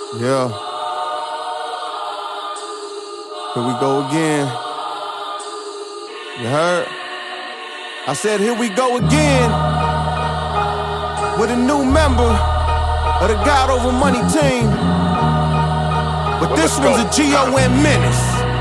Yeah. Here we go again. You heard? I said, here we go again with a new member of the God Over Money team. But this one's a GOM menace.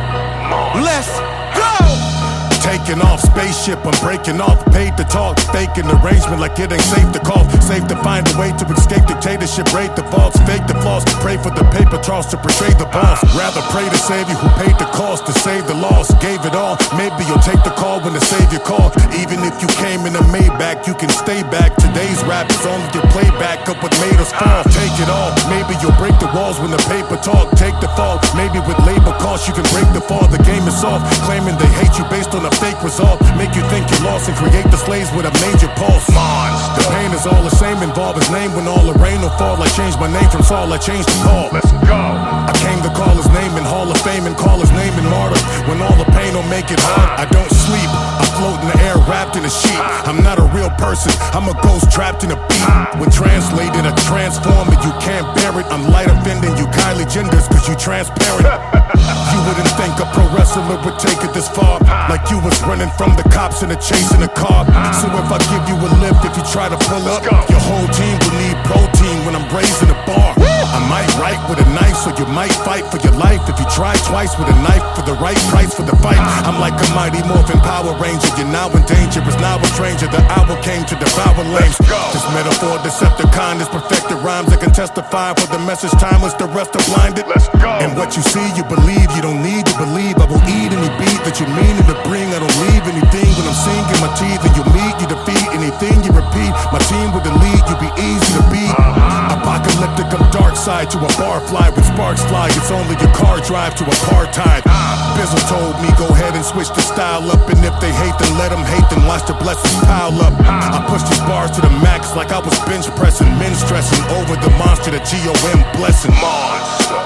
Let's go! Taking off spaceship, I'm breaking off. Paid to talk, faking arrangement like it ain't safe to call. Safe to find a way to escape dictatorship. Rate the vaults, fake the flaws. Pray for the paper toss to portray the boss. Rather pray to save you who paid the cost to save the loss. Gave it all, maybe you'll take the call when the savior call. Even if you came in a Maybach, you can stay back. Today's rap is only your playback of what made us fall. Take it all, maybe you'll break the walls when the paper talk. Take the fall, maybe with labor costs you can break the fall. The game is soft, claiming they hate you based on a fake result. Make you think you're lost and create the slaves with a major pulse. Monster. The pain is all the same, involve his name when all the rain will fall. I changed my name from Saul, I changed the call. Let's go. I came to call his name in Hall of Fame and call his name in martyr. When all the pain don't make it hard, I don't sleep. I float in the air wrapped in a sheet. I'm not a real person, I'm a ghost trapped in a beat. When translated, I transform it, you can't bear it. I'm light offending you Kylie Jenners cause you transparent. You wouldn't think a pro wrestler would take it this far. Like you was running from the cops and a chase in a car. So if I give you a lift, if you try to pull up, your whole team will need protein when I'm raising a bar. I might write with a knife, so you might fight for your life. If you try twice with a knife for the right price for the fight. I'm like a mighty morphin Power Ranger. You're now in danger, is now a stranger. The hour came to devour lames. This metaphor, Decepticon, is perfected rhymes that can testify for the message timeless. The rest are blinded. Let's go. And what you see, you believe. You don't need to believe. I will eat any beat that you mean to bring. I don't leave anything when I'm sinking my teeth. And you meet, you defeat anything you repeat. My team with the lead, you be easy to beat. Apocalyptic, I'm dark side to a bar fly with sparks fly. It's only your car drive to apartheid. Bizzle told me go ahead and switch the style up. And if they hate, then let them hate, then watch the blessings pile up. I push these bars to the max like I was bench pressing. Men stressing over the monster, the GOM blessing. Monster.